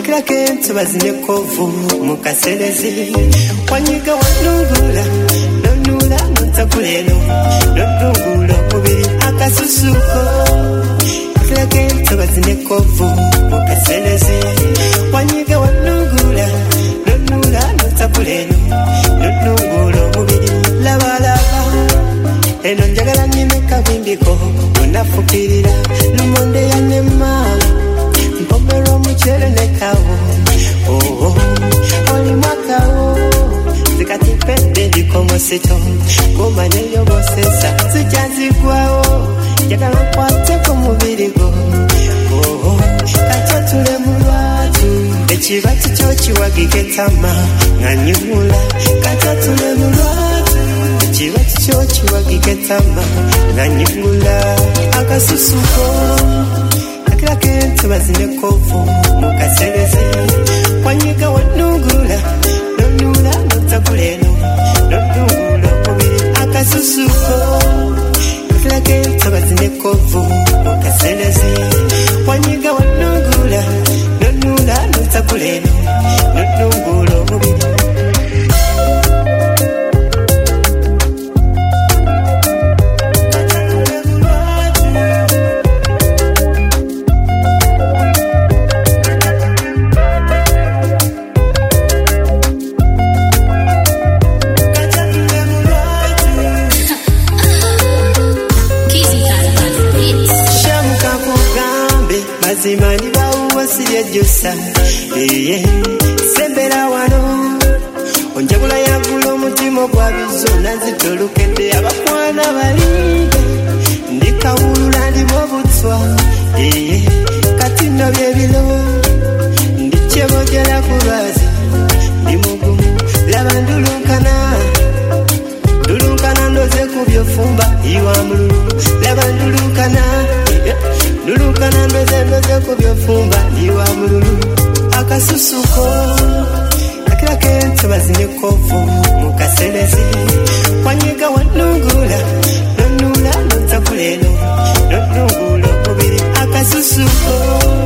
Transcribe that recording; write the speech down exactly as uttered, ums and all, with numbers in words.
akira kentu bazine kovu mukaselezi wanyiga wanungula nonula nontakuleno nonungula mubiri akasusuko akira kentu bazine kovu mukaselezi wanyiga wanungula nonula nontakuleno nonungula mubiri laba laba eno njagala nyine kabindiko unafukirira lumonde ya nema mpomero mchere nekawo oh oh oli makao zikati pende dikomo seto kumane yo bosesa zijazi kwao jagala kwate ko mubirigo oh oh kacho tule mulwatu ekibachi cyo kiwagiketama nganyula kacho tule mulwatu ekibachi cyo kiwagiketama nganyula akasusuko akira kentu bazine kovu mukaselezi wanyiga wanungula nonula nontakuleno nonungula mubiri akasusuko akira kentu bazine kovu mukaselezi wanyiga wanungula nonula nontakuleno nonungula mubiri Zimani bawo siyejusa eh sembera wano onjabula yagulo mutimo gwa bizona zitolukende abakwana bali ndikawulula ndi bobutswa eh kati no byebilo ndichebogera kubazi ndimugumu labandulunkana dulunkana ndoze kubyofumba iwamulu labandulunkana Lulukana ndoze ndoze kubyofumba iwa mululu akasusuko akira kentu bazine kovu mukaselezi wanyiga wanungula nonula nontakuleno nonungula mubiri akasusuko